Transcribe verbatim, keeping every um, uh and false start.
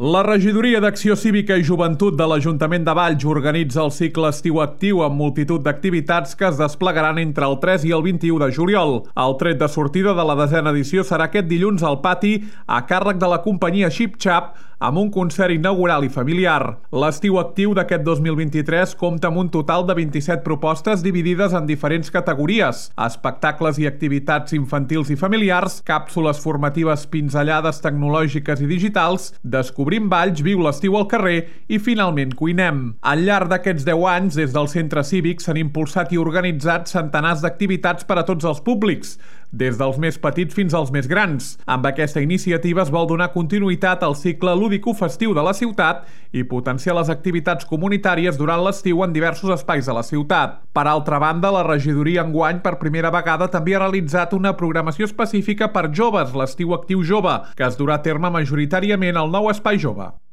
La Regidoria d'Acció Cívica i Joventut de l'Ajuntament de Valls organitza el cicle estiu actiu amb multitud d'activitats que es desplegaran entre el tres i el vint-i-u de juliol. El tret de sortida de la desena edició serà aquest dilluns al pati a càrrec de la companyia Xip Xap amb un concert inaugural i familiar. L'estiu actiu d'aquest dos mil vint-i-tres compta amb un total de vint-i-set propostes dividides en diferents categories: espectacles i activitats infantils i familiars, càpsules formatives pinzellades tecnològiques i digitals, descobrim Valls, viu l'estiu al carrer i finalment cuinem. Al llarg d'aquests deu anys, des del centre cívic s'han impulsat i organitzat centenars d'activitats per a tots els públics, des dels més petits fins als més grans. Amb aquesta iniciativa es vol donar continuïtat al cicle lúdico-festiu de la ciutat i potenciar les activitats comunitàries durant l'estiu en diversos espais de la ciutat. Per altra banda, la regidoria enguany per primera vegada també ha realitzat una programació específica per joves, l'estiu actiu jove, que es durà a terme majoritàriament al nou Espai Jove.